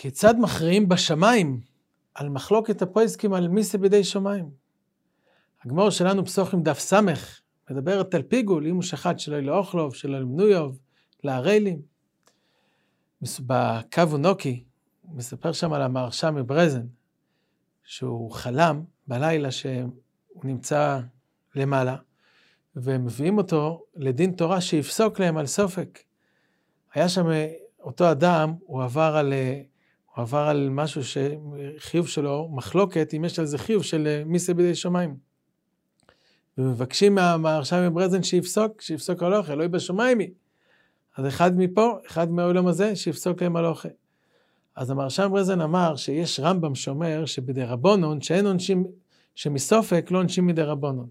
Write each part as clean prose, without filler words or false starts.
כיצד מכריעים בשמיים על מחלוקת הפויסקים על מיסה בידי שמיים? הגמור שלנו פסוחים דף סמך מדברת על פיגול, אם הוא שחט שלא לאוכלוב, שלא למנויוב, להריילים. בקו ונוקי, מספר שם על המהרש"א מברזן, שהוא חלם בלילה שהוא נמצא למעלה, ומביאים אותו לדין תורה שיפסוק להם על סופק. היה שם אותו אדם, הוא עבר על משהו שחיוב שלו, מחלוקת, אם יש על זה חיוב של מיסה בידי שמיים. ומבקשים מהמהרש"א מברזן שיפסוק על אוכל, לא יהיה בשמיים. אז אחד מפה, אחד מהעולם הזה, שיפסוק להם על אוכל. אז המהרש"א מברזן אמר שיש רמב"ם שאומר שבדי רבונון, שאין עונשים, שמסופק לא עונשים מדי רבונון.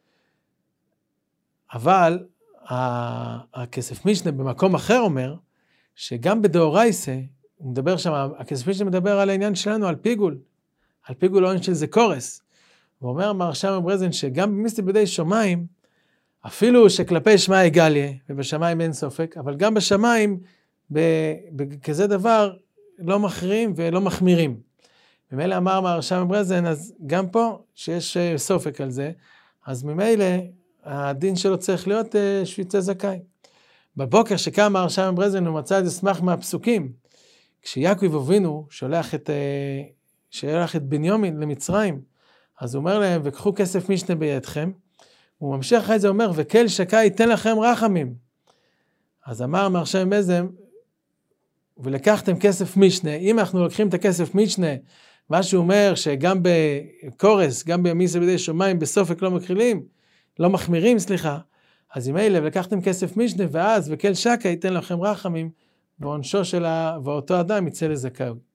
אבל הכסף משנה במקום אחר אומר, שגם בדאורייסה, הוא מדבר שם, הכסף משנה מדבר על העניין שלנו, על פיגול העונש של זה קורס. הוא אומר המהרש"א מברזן שגם במיסה בידי שמיים, אפילו שכלפי שמאי גליה, ובשמיים אין סופק, אבל גם בשמיים, בכזה דבר, לא מכריעים ולא מחמירים. ממילא אמר המהרש"א מברזן, אז גם פה, שיש סופק על זה, אז ממילא, הדין שלו צריך להיות שביצה זכאי. בבוקר שקם המהרש"א מברזן, הוא מצא איזה סמך מהפסוקים, כשיעקב אבינו שולח את בנימין למצרים, אז הוא אומר להם, וקחו כסף משנה בידכם, הוא ממשיך אחרי זה, אומר, וכל שקה ייתן לכם רחמים. אז אמר המהרש"א מברזן, ולקחתם כסף משנה, אם אנחנו לוקחים את הכסף משנה, מה שהוא אומר, שגם בקורס, גם במיסה בידי שמיים, בסופק לא מחמירים, אז אם אלה, ולקחתם כסף משנה, ואז וכל שקה ייתן לכם רחמים, ועונשו ואותו אדם יצא לזכאי.